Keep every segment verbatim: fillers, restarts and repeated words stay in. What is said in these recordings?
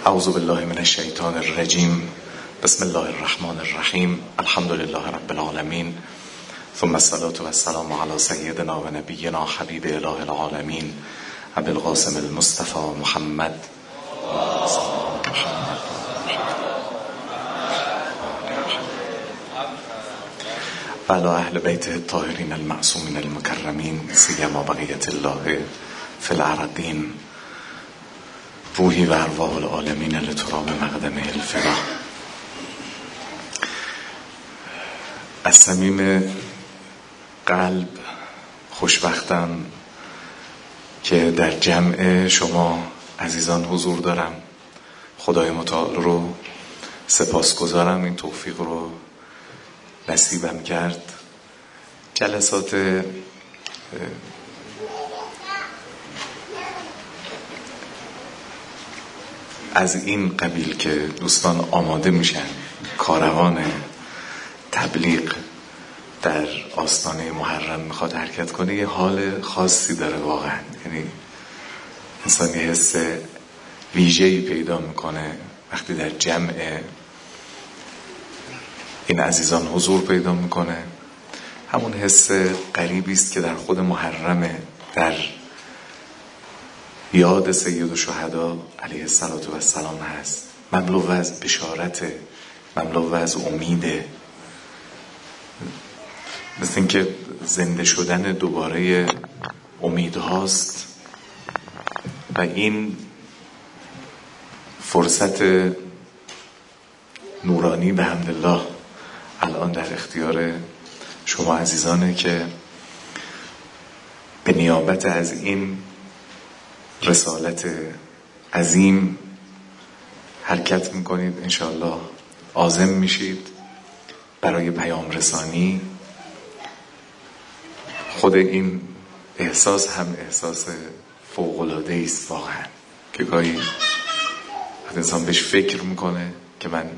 اعوذ بالله من الشیطان الرجیم. بسم الله الرحمن الرحیم. الحمد لله رب العالمین، ثم الصلاة والسلام علی سیدنا و نبینا حبیب اله العالمین ابی القاسم المصطفى محمد و علی اهل بیته الطاهرین المعصومین المکرمین سیما بقیة الله فی الارضین. روحی و ارواح العالمین لتراب مقدمه الفدا. از صمیم قلب خوشبختم که در جمع شما عزیزان حضور دارم. خدای متعال رو سپاسگزارم این توفیق رو نصیبم کرد. جلسات از این قبیل که دوستان آماده میشن کاروان تبلیغ در آستانه محرم میخواد حرکت کنه، یه حال خاصی داره واقعا. یعنی انسان یه حس ویژه‌ای پیدا میکنه وقتی در جمع این عزیزان حضور پیدا میکنه. همون حس غریبی است که در خود محرمه، در یاد سید الشهدا علیه السلام هست، مملو از بشارت، مملو از امیده، مثل اینکه زنده شدن دوباره امید هاست. و این فرصت نورانی به حمدالله الان در اختیار شما عزیزانه که به نیابت از این رسالت عظیم حرکت میکنید. انشاءالله عازم میشید برای پیام رسانی. خود این احساس هم احساس فوق‌العاده است واقعا، که گاهی انسان بهش فکر میکنه که من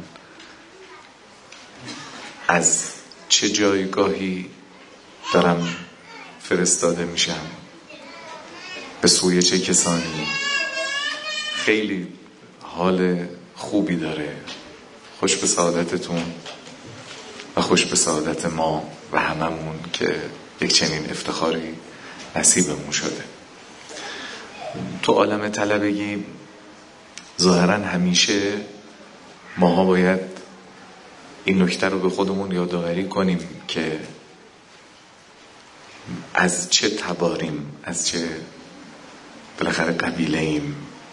از چه جایگاهی دارم فرستاده میشم، به سوی چه کسانی. خیلی حال خوبی داره. خوش به سعادتتون و خوش به سعادت ما و هممون که یک چنین افتخاری نصیبمون شده. تو عالم طلبگی ظاهرا همیشه ماها باید این نکته رو به خودمون یادآوری کنیم که از چه تباریم، از چه بالاخره قبیله ایم.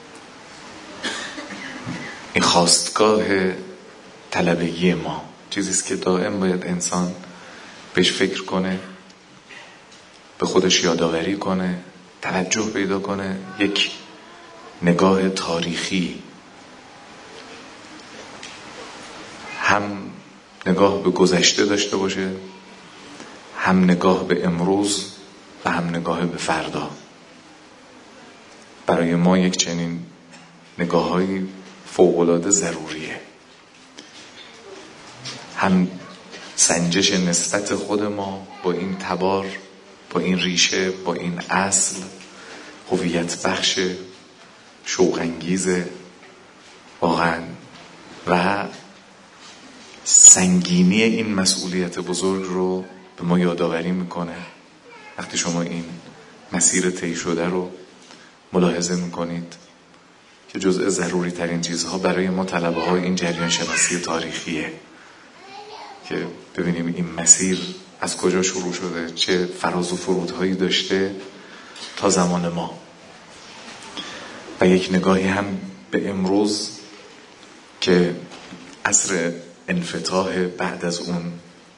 این خواستگاه طلبگی ما چیزیست که دائم باید انسان بهش فکر کنه، به خودش یادآوری کنه، توجه پیدا کنه، یک نگاه تاریخی، هم نگاه به گذشته داشته باشه، هم نگاه به امروز و هم نگاه به فردا. برای ما یک چنین نگاه‌های فوق‌العاده ضروریه. هم سنجش نسبت خود ما با این تبار، با این ریشه، با این اصل، هویت بخش، شوق انگیز واقعا، و سنگینی این مسئولیت بزرگ رو به ما یادآوری میکنه. وقتی شما این مسیر طی شده رو ملاحظه میکنید که جزء ضروری ترین چیزها برای ما طلبه های این جریان شناسی تاریخیه که ببینیم این مسیر از کجا شروع شده، چه فراز و فرودهایی داشته تا زمان ما، و یک نگاهی هم به امروز که عصر انفتاح بعد از اون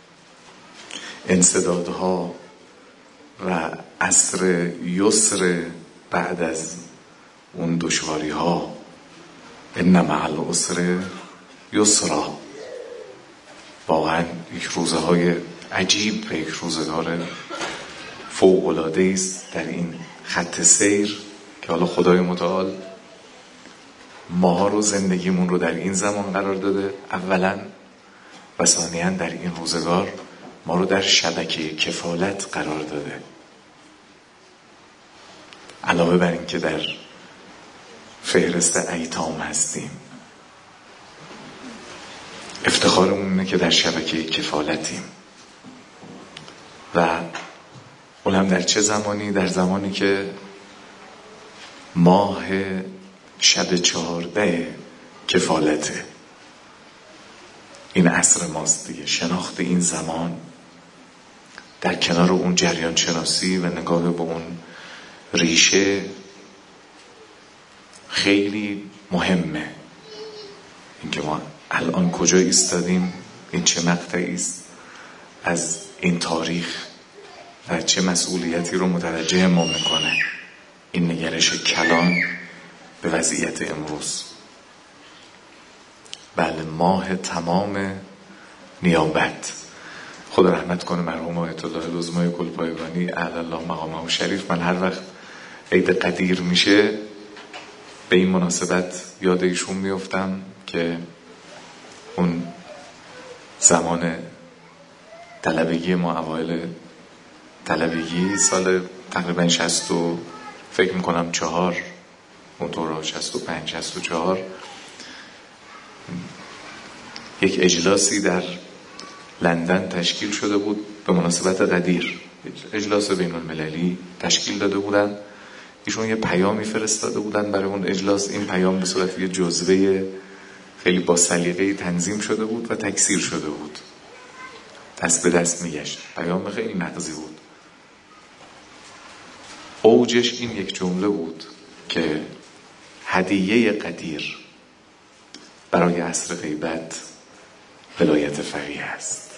انسدادها و عصر یسر بعد از اون دشواری ها. ان مع العسر یسرا. واقعا یک روزه های عجیب و یک روزگار فوق‌العاده است در این خط سیر که حالا خدای متعال ماها رو، زندگیمون رو در این زمان قرار داده اولا، و ثانیاً در این روزگار ما رو در شبکه کفالت قرار داده. علاوه بر این که در فهرست ایتام هستیم، افتخارمون اینه که در شبکه کفالتیم و اون هم در چه زمانی؟ در زمانی که ماه شب چهارده کفالته. این عصر ماست دیگه. شناخت این زمان در کنار اون جریان شناسی و نگاه به اون ریشه خیلی مهمه. اینکه ما الان کجا ایستادیم، این چه مقطعی است از این تاریخ و چه مسئولیتی رو متوجه ما میکنه این نگرش کلان به وضعیت امروز. بله، ماه تمام نیابت. خدا رحمت کنه مرحوم آیت الله العظمای گلپایگانی اعلی الله مقامه و شریف. من هر وقت عید قدیر میشه به این مناسبت یاد ایشون میفتم که اون زمان طلبگی ما، اوایل طلبگی سال تقریبا شصت و فکر میکنم چهار، اون دورا شصت و پنج شصت و چهار، یک اجلاسی در لندن تشکیل شده بود به مناسبت قدیر. اجلاس بین المللی تشکیل داده بودن. ایشون یه پیامی فرستاده بودن برای اون اجلاس. این پیام به صورت یه جزوه خیلی با سلیقه تنظیم شده بود و تکثیر شده بود، دست به دست میگشت. پیام خیلی نغزی بود. اوجش این یک جمله بود که هدیه قدیر برای عصر غیبت ولایت فقیه است.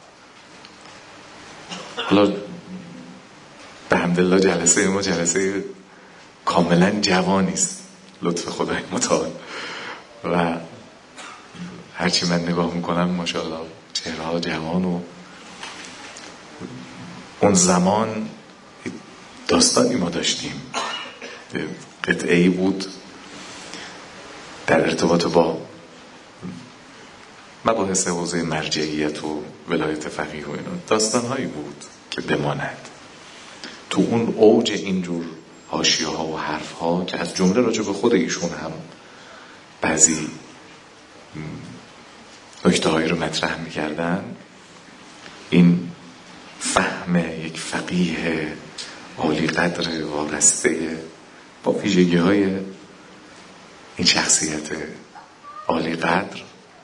حالا به حمدالله جلسه ما جلسه کاملا جوانی است، لطف خدای متعال، و هرچی من نگاه میکنم ماشاءالله چهره ها جوان. و اون زمان داستانی ما داشتیم، قطعه‌ای بود در ارتباط با مباحث حوزه مرجعیت و ولایت فقیه و اینا. داستانهایی بود که بماند تو اون اوج اینجور حاشیه ها و حرف ها که از جمله راجع به خود ایشون هم بعضی نکته هایی رو مطرح میکردن. این فهم یک فقیه عالی قدر وابسته با ویژگی های این شخصیت عالی قدر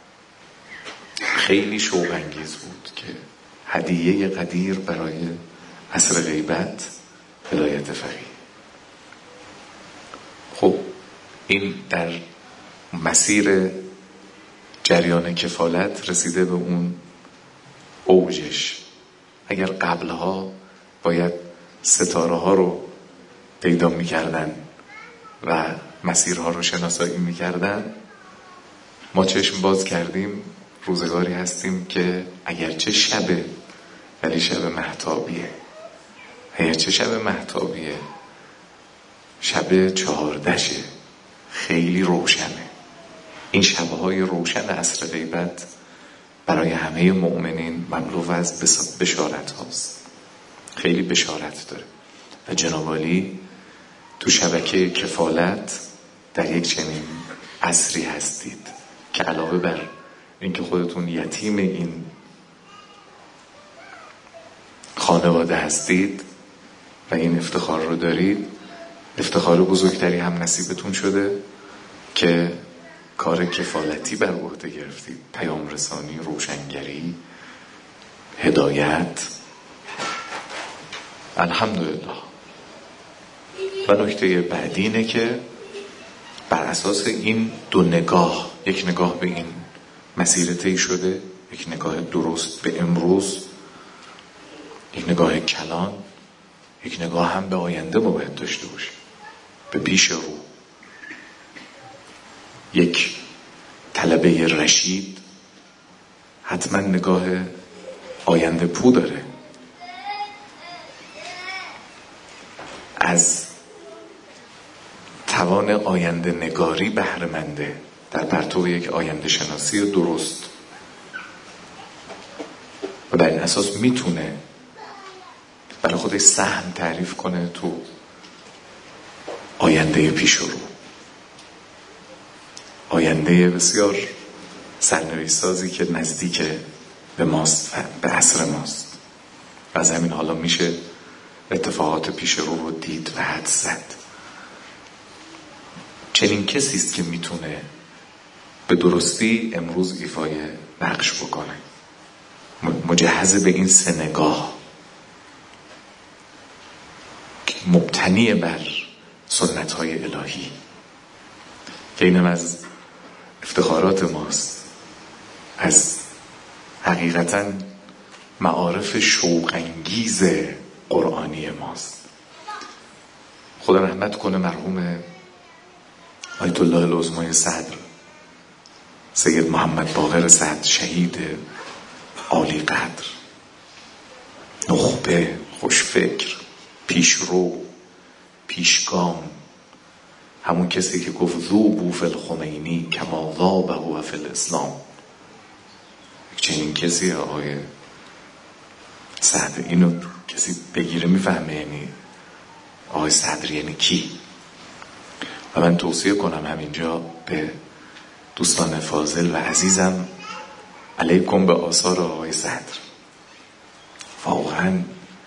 خیلی شوق انگیز بود که هدیه قدیر برای عصر غیبت ولایت فقیه. خب این در مسیر جریان کفالت رسیده به اون اوجش. اگر قبلها باید ستاره ها رو پیدا میکردن و مسیرها رو شناسایی میکردن، ما چشم باز کردیم روزگاری هستیم که اگرچه شبه ولی شب مهتابیه. اگرچه شب مهتابیه، شب چهاردشه، خیلی روشنه. این شبهای روشن عصر غیبت برای همه مؤمنین مملو از بشارت هاست، خیلی بشارت داره. و جناب عالی تو شبکه کفالت در یک چنین عصری هستید که علاوه بر اینکه خودتون یتیم این خانواده هستید و این افتخار رو دارید، افتخار بزرگتری هم نصیبتون شده که کار کفالتی بر عهده گرفتید. پیام رسانی، روشنگری، هدایت. الحمدلله. و نکته بعدی اینه که بر اساس این دو نگاه، یک نگاه به این مسیر طی شده، یک نگاه درست به امروز، یک نگاه کلان، یک نگاه هم به آینده ما باید داشته باشیم، به پیش رو. یک طلبه رشید حتما نگاه آینده پو داره. از توان آینده نگاری بهره منده در پرتو یک آینده شناسی درست و بر این اساس میتونه برای خودش سهم تعریف کنه تو آینده پیش رو، آینده بسیار سرنوشت سازی که نزدیک به ماست و به عصر ماست و از همین حالا میشه اتفاقات پیش رو رو دید و حد زد. چنین کسی است که میتونه به درستی امروز ایفای نقش بکنه، مجهز به این سه نگاه، مبتنی بر سنت های الهی که اینم از افتخارات ماست، از حقیقتا معارف شوق‌انگیز قرآنی ماست. خدا رحمت کنه مرحوم آیت الله العظمای صدر سید محمد باقر صدر، شهید عالی قدر، نخبه، خوشفکر، پیشرو، پیشگام، همون کسی که گفت ذوبوا فی الخمینی کما ذابه فی الاسلام. چنین کسی آقای صدر، اینو کسی بگیره میفهمه یعنی آقای صدر یعنی کی. و من توصیه کنم همینجا به دوستان فاضل و عزیزم، علیکم به آثار آقای صدر. واقعا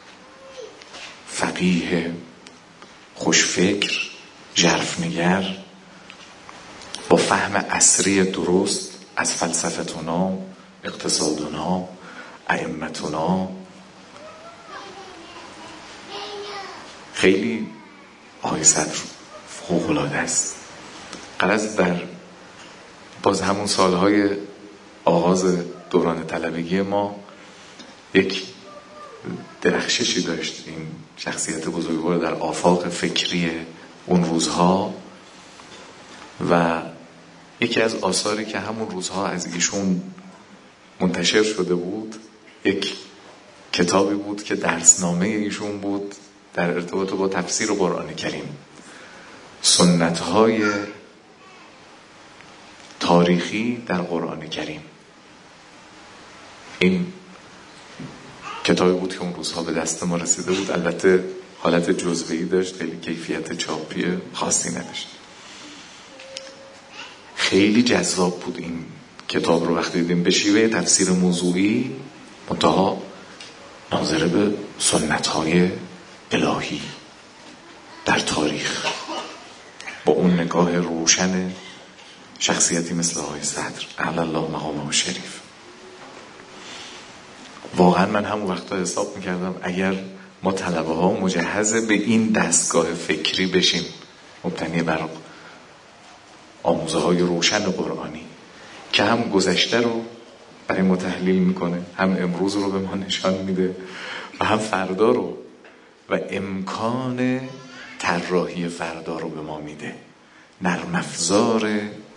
فقیه، خوشفکر، ژرفنگر، با فهم عصری درست از فلسفتنا، اقتصادنا، ائمتنا. خیلی آقای صدر فوق‌العاده است. غرض در باز همون سالهای آغاز دوران طلبگی ما یک درخششی داشت این شخصیت بزرگوار در آفاق فکری اون روزها و یکی از آثاری که همون روزها از ایشون منتشر شده بود یک کتابی بود که درسنامه ایشون بود در ارتباط با تفسیر قرآن کریم، سنت‌های تاریخی در قرآن کریم. این کتابی بود که اون روزها به دست ما رسیده بود، البته حالت جزوه‌ای داشت، خیلی کیفیت چاپی خاصی نداشت. خیلی جذاب بود این کتاب رو وقتی دیدیم، به شیوه تفسیر موضوعی منتها ناظر به سنت‌های الهی در تاریخ، با اون نگاه روشن شخصیتی مثل آقای صدر اعلی الله مقامه شریف. واقعا من همون وقتا حساب میکردم اگر ما طلبه ها مجهز به این دستگاه فکری بشیم، مبتنی بر آموزه های روشن قرآنی که هم گذشته رو برای ما تحلیل میکنه، هم امروز رو به ما نشان میده و هم فردا رو و امکان طراحی فردا رو به ما میده. نرم افزار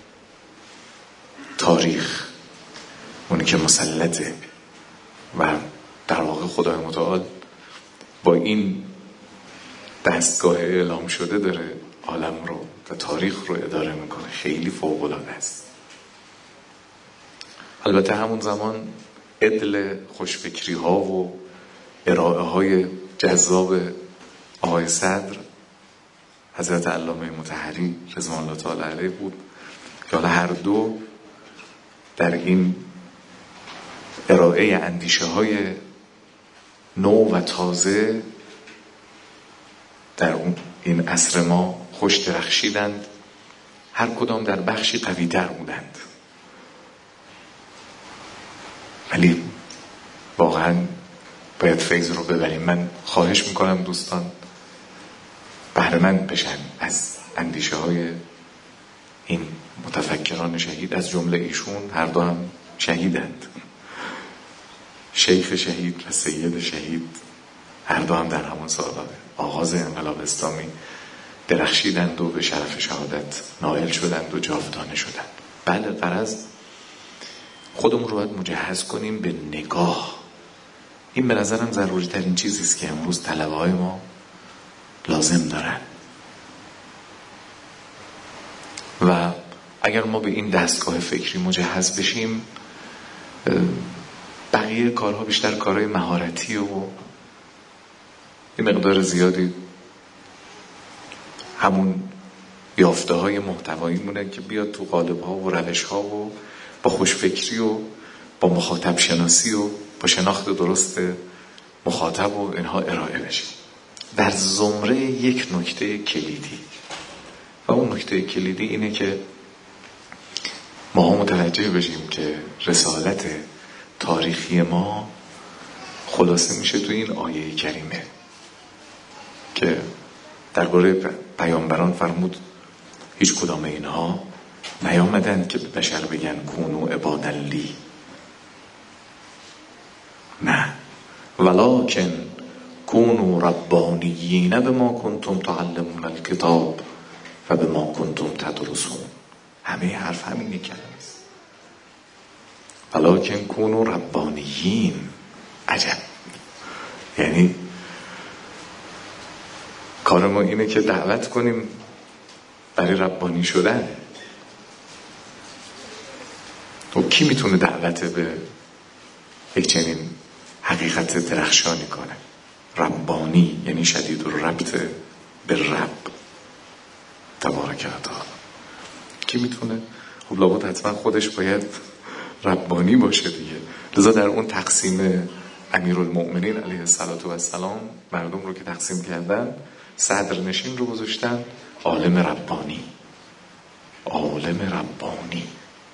تاریخ، اونی که مسلطه و در واقع خدای متعال با این دستگاه اعلام شده داره عالم رو و تاریخ رو اداره میکنه. خیلی فوق‌العاده است. البته همون زمان عدل خوشفکری ها و ارائه های جذاب آقای صدر حضرت علامه مطهری رضوان الله تعالی علیه بود که حالا هر دو در این ارائه اندیشه های نو و تازه در اون این عصر ما خوش درخشیدند، هر کدام در بخشی قوی تر بودند، ولی واقعا باید فیض رو ببریم. من خواهش میکنم دوستان بهره‌مند بشن از اندیشه های این متفکران شهید، از جمله ایشون، هر دو هم شهیدند، شیخ شهید و سید شهید، هر دو هم در همون سالهای آغاز انقلاب اسلامی درخشیدند و به شرف شهادت نائل شدند و جاودانه شدند. بله، غرض خودمون رو باید مجهز کنیم به نگاه. این به نظرم ضروری ترین چیزی است که امروز طلبه های ما لازم دارن و اگر ما به این دستگاه فکری مجهز بشیم، بقیه کارها بیشتر کارهای مهارتی و این مقدار زیادی همون یافته های محتوایی مونه که بیاد تو قالب ها و روش ها و با خوشفکری و با مخاطب شناسی و با شناخت درست مخاطب و اینها ارائه بشه. در زمره یک نکته کلیدی، و اون نکته کلیدی اینه که ما هم متوجه بشیم که رسالت تاریخی ما خلاصه میشه تو این آیه کریمه که درباره پیامبران فرمود هیچ کدام اینها نیامدن که به بشر بگن کونو عبادا لی، نه، ولکن کونو ربانیین بما کنتم تعلمون الکتاب و بما کنتم تدرسون. همه حرف همینه کلمه است، ولکن کونو ربانیین. عجب، یعنی کار ما اینه که دعوت کنیم برای ربانی شدن. و کی میتونه دعوت به یک چنین حقیقت درخشانی کنه؟ ربانی یعنی شدید الربط به رب تبارک و تعالی. کی میتونه؟ خب لابد حتما خودش باید ربانی باشه دیگه. لذا در اون تقسیم امیرالمؤمنین علیه السلام مردم رو که تقسیم کردن، صدر نشین رو گذاشتن عالم ربانی، عالم ربانی.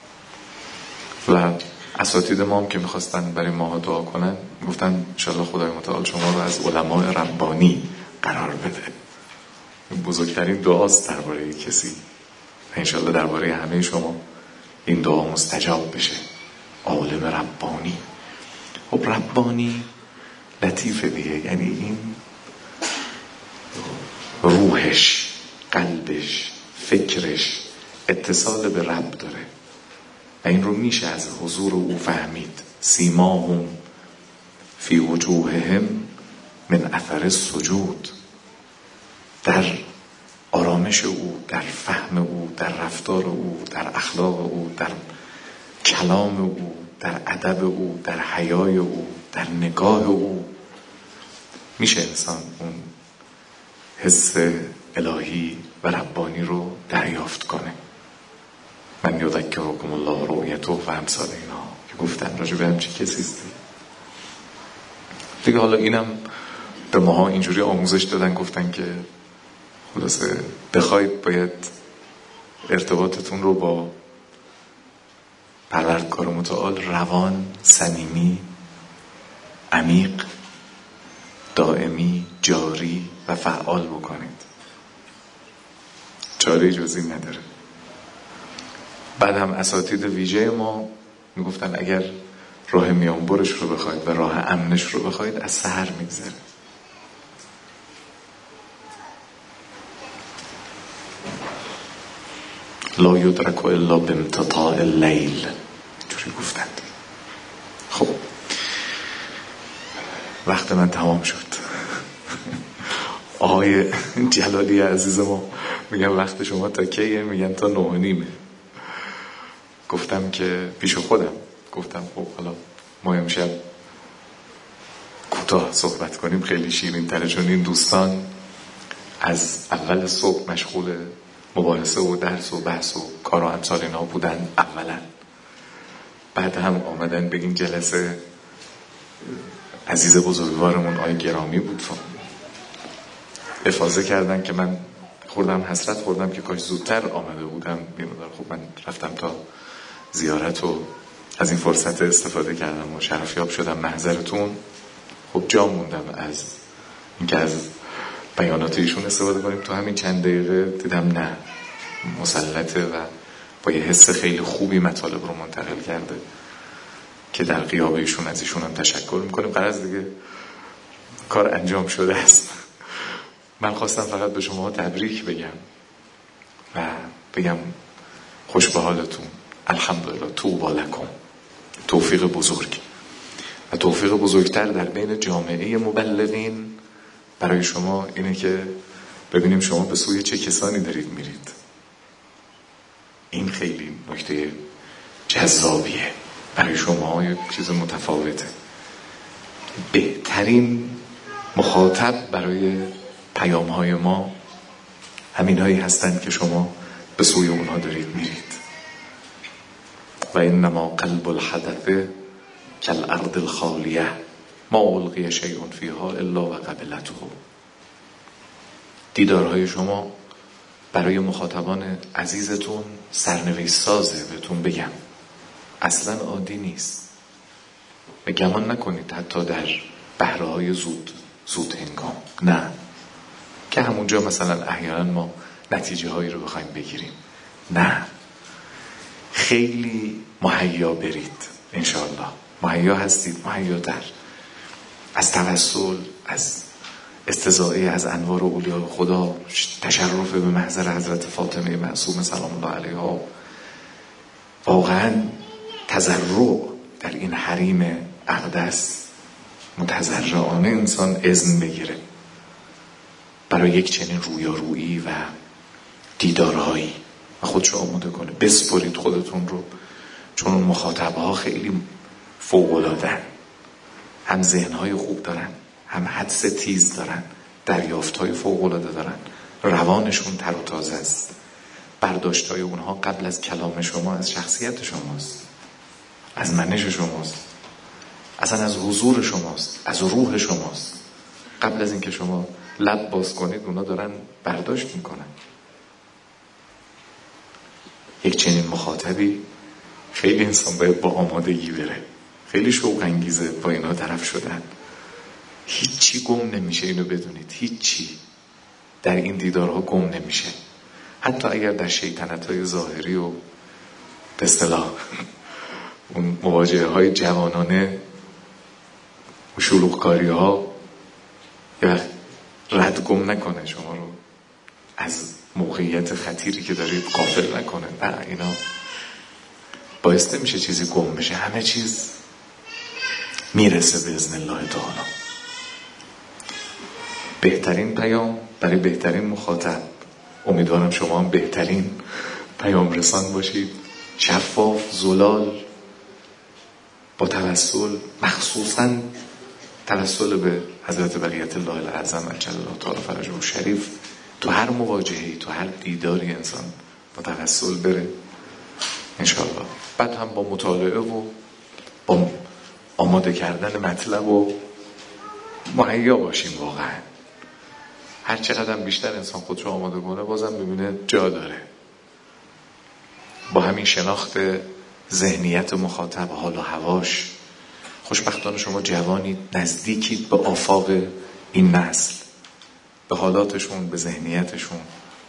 و اساتید ما هم که میخواستن برای ما دعا کنن گفتن انشاءالله خدای متعال شما رو از علماء ربانی قرار بده. بزرگترین دعاست درباره کسی، انشاءالله درباره همه شما این دعا مستجاب بشه. عالم ربانی. خب ربانی لطیفه دیگه، یعنی این روحش، قلبش، فکرش اتصال به رب داره و این رو میشه از حضور او فهمید. سیماهم فی وجوههم من اثر السجود. در آرامش او، در فهم او، در رفتار او، در اخلاق او، در کلام او، در ادب او، در حیای او، در نگاه او میشه انسان اون حس الهی و ربانی رو دریافت کنه. من یذکرکم الله رؤیته و امثال اینا که گفتن راجع به همچین کسی است دیگه. حالا اینم به ماها اینجوری آموزش دادن، گفتن که خلاصه بخواید باید ارتباطتون رو با پروردگار متعال روان، صمیمی، عمیق، دائمی، جاری و فعال بکنید. چاره جزی نداره. بعد هم اساتید ویژه ما میگفتن اگر راه میانبرش رو بخواید و راه امنش رو بخواید از سحر میگذره. لا یدرک الا بامتطاع اللیل، جوری گفتند. خب وقت من تمام شد. آقای جلالی عزیز ما میگن وقت شما تا کیه؟ میگن تا نه و نیمه. گفتم که پیش خودم گفتم خب حالا ما امشب کوتاه صحبت کنیم، خیلی شیرین تره، چون این دوستان از اول صبح مشغول مباحثه و درس و بحث و کار و امثال اینا بودن اولا، بعد هم آمدن بگیم جلسه عزیز بزرگوارمون آقای گرامی بود، افاضه کردن که من خوردم حسرت خوردم که کاش زودتر آمده بودم. خب من رفتم تا زیارت و از این فرصت استفاده کردم و شرفیاب شدم محضرتون. خب جا موندم از اینکه از بیانات ایشون استفاده کنیم. تو همین چند دقیقه دیدم نه، مسلطه و با یه حس خیلی خوبی مطالب رو منتقل کرده که در غیاب ایشون از ایشون هم تشکر میکنیم. قرار دیگه کار انجام شده است. من خواستم فقط به شما تبریک بگم و بگم خوش به حالتون، الحمدلله، طوبی لکم. توفیق بزرگ و توفیق بزرگتر در بین جامعه مبلغین برای شما اینه که ببینیم شما به سوی چه کسانی دارید میرید. این خیلی نکته جذابیه برای شما، یک چیز متفاوته. بهترین مخاطب برای پیام های ما همین هایی هستند که شما به سوی اونها دارید میرید. و انما قلب الحدث کالارض الخالیه ما القی شیء فیها الا و قبلته. دیدارهای شما برای مخاطبان عزیزتون سرنوشت سازه. بهتون بگم اصلا عادی نیست. به گمان نکنید حتی در بهره‌های زود زود هنگام، نه که همونجا مثلا احیانا ما نتیجه هایی رو بخوایم بگیریم، نه، خیلی مهیا برید. انشاءالله مهیا هستید، مهیا در از توسل، از استضاعه از انوار اولیاء خدا، تشرف به محضر حضرت فاطمه معصومه سلام الله علیها، واقعا تضرع در این حریم اقدس متضرعانه انسان اذن بگیره برای یک چنین رویارویی و دیدارهایی و خودشو آماده کنه. بسپرید خودتون رو، چون اون مخاطبها خیلی فوق‌العاده‌اند، هم ذهنهای خوب دارن، هم حدس تیز دارن، دریافتهای فوق‌العاده دارن، روانشون تر و تازه است. برداشتهای اونها قبل از کلام شما از شخصیت شماست، از منش شماست، اصلا از حضور شماست، از روح شماست. قبل از اینکه شما لب باز کنید اونا دارن برداشت میکنن. یک چنین مخاطبی خیلی انسان باید با آمادگی بره. خیلی شوق انگیزه با اینا طرف شدن. هیچی گم نمیشه، اینو بدونید، هیچی در این دیدارها گم نمیشه. حتی اگر در شیطنت‌های ظاهری و به اصطلاح اون مواجهه های جوانانه و شلوغکاری ها یا رد گم نکنه شما رو از موقعیت خطیری که دارید غافل نکنه. نه، اینا باعث نمیشه چیزی گم بشه، همه چیز میرسه به اذن الله تعالی. بهترین پیام برای بهترین مخاطب، امیدوارم شما هم بهترین پیام رسان باشید، شفاف، زلال، با توسل، مخصوصا توسل به حضرت بقیت الله الاعظم عجل الله تعالی فرجه و شریف. تو هر مواجهه‌ای، تو هر دیداری انسان با توسل بره انشاءالله. بعد هم با مطالعه و با آماده کردن مطلب و مهیا باشیم. واقعا هر چقدر بیشتر انسان خودش رو آماده کنه بازم ببینه جا داره. با همین شناخت ذهنیت مخاطب، حال و هواش، خوشبختانه شما جوانی نزدیکید به آفاق این نسل، به حالاتشون، به ذهنیتشون.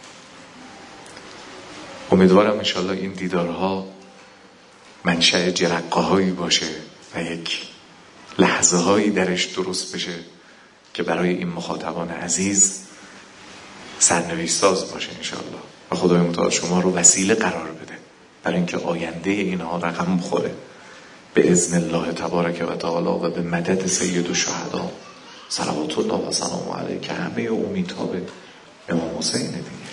امیدوارم انشالله این دیدارها منشأ جرقه هایی باشه و یک لحظه هایی درش درست بشه که برای این مخاطبان عزیز سرنوشت ساز باشه انشالله. و خدای متعال شما رو وسیله قرار بده برای اینکه آینده اینها رقم بخوره به اذن الله تبارک و تعالی و به مدد سید الشهدا صلوات الله و سلام علیه که همه امیدها به امام حسین دیگه.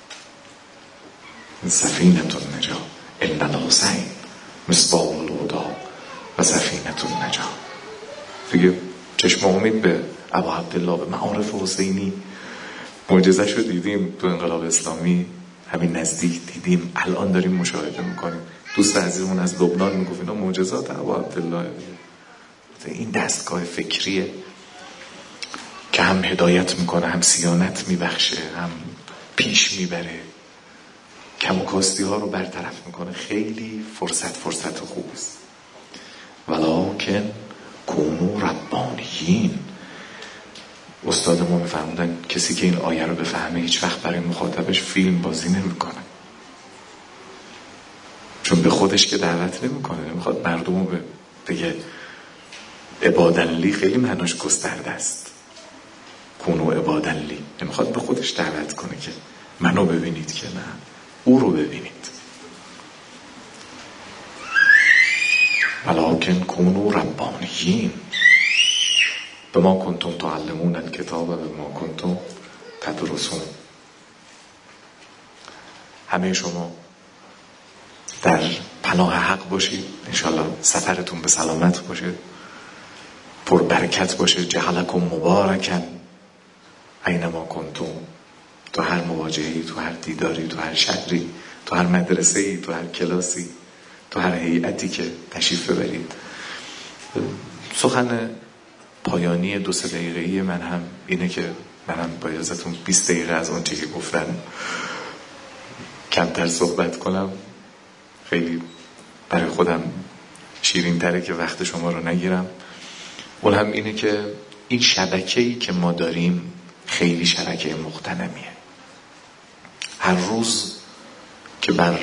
سفینه النجا ان الحسین مصباح الهدی و سفینه النجا. دیگه چشم امید به ابو عبدالله، به معارف حسینی. معجزه شو دیدیم تو انقلاب اسلامی، همین نزدیک دیدیم، الان داریم مشاهده میکنیم. دوست عزیزمون از لبنان میگفت اینا معجزات ابو عبدالله. این دستگاه فکریه که هم هدایت میکنه، هم صیانت میبخشه، هم پیش میبره، کم و کاستی ها رو برطرف میکنه. خیلی فرصت فرصت خوب است. ولکن کونو ربانیین. استاد ما میفرمودن کسی که این آیه رو بفهمه هیچ وقت برای مخاطبش فیلم بازی نمیکنه، چون به خودش که دعوت نمیکنه، نمیخواد مردم رو بگه عبادنلی. خیلی معناش گسترده است. کونو عبادنلی، نمیخواد به خودش دعوت کنه که منو ببینید، که نه، او رو ببینید. ولکن کونو ربانیین بما کنتم تعلمون الکتاب و بما کنتم تدرسون. همه شما در پناه حق باشید انشالله. سفرتون به سلامت باشه، پر برکت باشه. جعلکم مبارکن اینما کنتم. تو هر مواجهه‌ای، تو هر دیداری، تو هر شهری، تو هر مدرسه‌ای، تو هر کلاسی، تو هر هیئتی که تشریف ببرید. سخن پایانی دو سه دقیقه‌ای من هم اینه که منم با اجازهتون بیست دقیقه از اون چیزی که گفتن کمتر صحبت کنم. خیلی برای خودم شیرین تره که وقت شما رو نگیرم. اون هم اینه که این شبکه‌ای که ما داریم خیلی شبکه مغتنمیه. هر روز که بر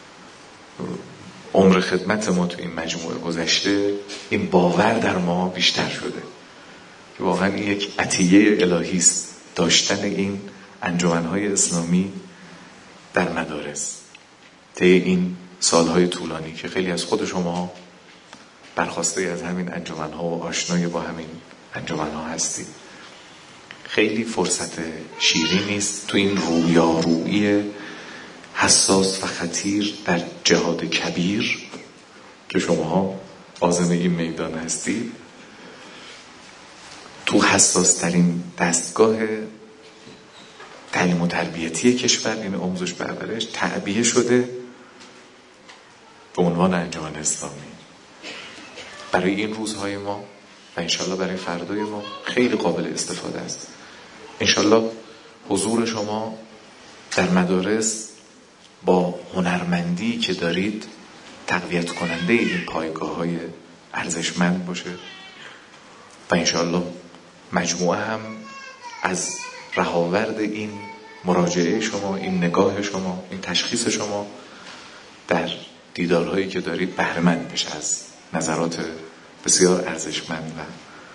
عمر خدمت ما تو این مجموعه گذشته، این باور در ما بیشتر شده که واقعا این یک عطیه الهی است، داشتن این انجمن‌های اسلامی در مدارس طی این سالهای طولانی که خیلی از خود شما برخواسته از همین انجمن‌ها و آشنای با همین انجمن‌ها هستید. خیلی فرصت شیرینی است تو این رویارویی حساس و خطیر در جهاد کبیر که شما عازم این میدان هستید، تو حساس ترین دستگاه تعلیم و تربیتی کشور، این آموزش پرورش، تعبیه شده به عنوان انجمن اسلامی. برای این روزهای ما و انشالله برای فردای ما خیلی قابل استفاده است. انشالله حضور شما در مدارس با هنرمندی که دارید تقویت کننده این پایگاه های ارزشمند باشه و انشالله مجموعه هم از رهاورد این مراجعه شما، این نگاه شما، این تشخیص شما در دیدارهایی که دارید بهره‌مند بشه از نظرات بسیار ارزشمند و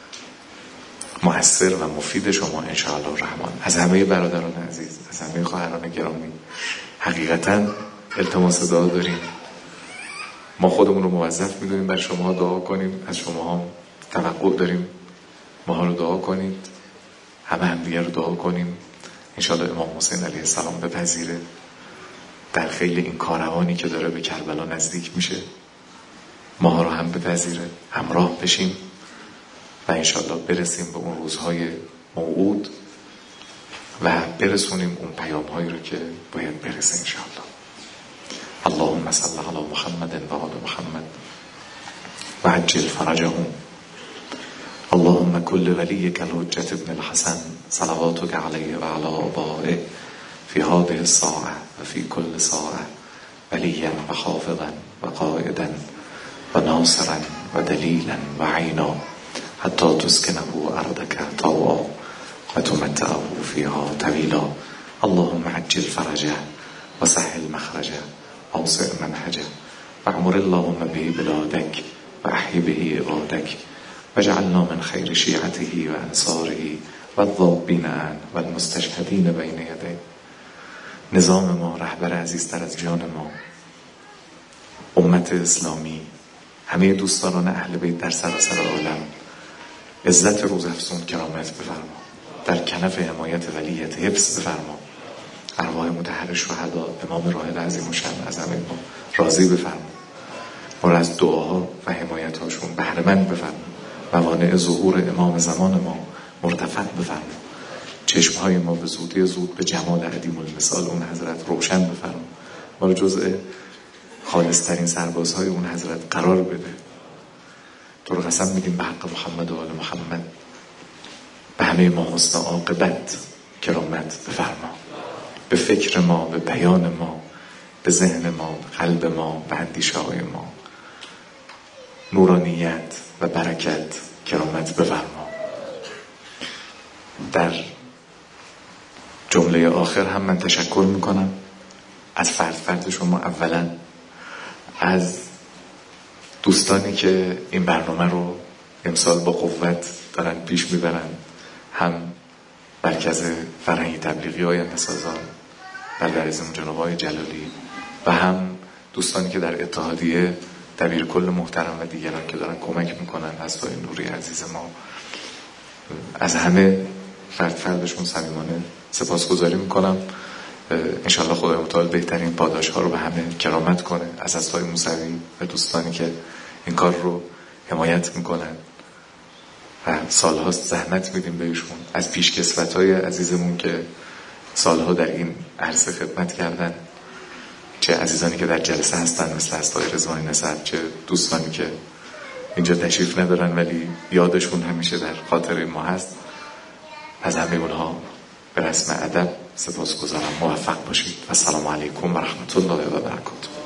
مؤثر و مفید شما انشاءالله الرحمن. از همه برادران عزیز، از همه خواهران گرامی حقیقتاً التماس دعا داریم. ما خودمون رو موظف می‌دونیم برای شما دعا کنیم، از شما هم توقع داریم ما رو دعا کنید، همه هم دیگر رو دعا کنیم انشاءالله امام حسین علیه السلام بپذیره در خیلی این کاروانی که داره به کربلا نزدیک میشه، ما رو هم بپذیره، همراه بشیم و انشاءالله برسیم به اون روزهای موعود و برسونیم اون پیام‌هایی رو که باید برسه انشاءالله. اللهم صل علی محمد و آل محمد و عجل فرجهم. اللهم كل وليك الحجة ابن الحسن صلواتك عليه وعلى آبائه في هذه الساعة وفي كل ساعة وليا وحافظا وقائدا وناصرا ودليلا وعينا حتى تسكنه أرضك طوعا وتمتعه فيها طويلا. اللهم عجل فرجه وسهل مخرجه أوسع منهجه واعمر اللهم به بلادك وأحي به عبادك واجعلنا من خير شيعته وأنصاره والضابين عنه والمستشهدين بين يديه. نظام ما، رهبر عزیزتر از جان ما، امت اسلامی، همه دوستان اهل بیت در سراسر عالم عزت روزافزون کرامت بفرما، در کنف حمایت ولیت حفظ بفرما، ارواح مطهر شهدا امام راحل عظیم الشأن از همه ما راضی بفرما، ما را از دعاها و حمایت هاشون بهره‌مند بفرما، موانع ظهور امام زمان ما مرتفع بفرما، چشمهای ما به زودی زود به جمال عدیم المثال اون حضرت روشن بفرما، ما را جزء خالصترین سربازهای اون حضرت قرار بده. تو رو قسم میدیم به حق محمد و آل محمد به همه ما حسن عاقبت کرامت بفرما، به فکر ما، به بیان ما، به ذهن ما، به قلب ما، به اندیشه های ما نورانیت و برکت کرامت بفرما. در جمله آخر هم من تشکر میکنم از فرد فرد شما، اولا از دوستانی که این برنامه رو امسال با قوت دارن پیش میبرن، هم مرکز فرهنگی تبلیغی های نسازان بلدرزم جناب آقای جلالی و هم دوستانی که در اتحادیه دبیر کل محترم و دیگران که دارن کمک میکنن، از دای نوری عزیز ما، از همه فرد فردشون صمیمانه سپاسگزاری میکنم. انشالله خدای متعال بهترین پاداش ها رو به همه کرامت کنه، از اساتید موسوی و دوستانی که این کار رو حمایت میکنن و سالهاست زحمت میدیم بهشون، از پیشکسوت های عزیزمون که سالها در این عرصه خدمت کردن چه عزیزانی که در جلسه هستن مثل استاد رضوانی نسب، چه دوستانی که اینجا تشریف ندارن ولی یادشون همیشه در خاطر ما هست، از همه اونها به رسم ادب سپاسگزارم. موفق باشید و السلام علیکم و رحمت الله و برکاته.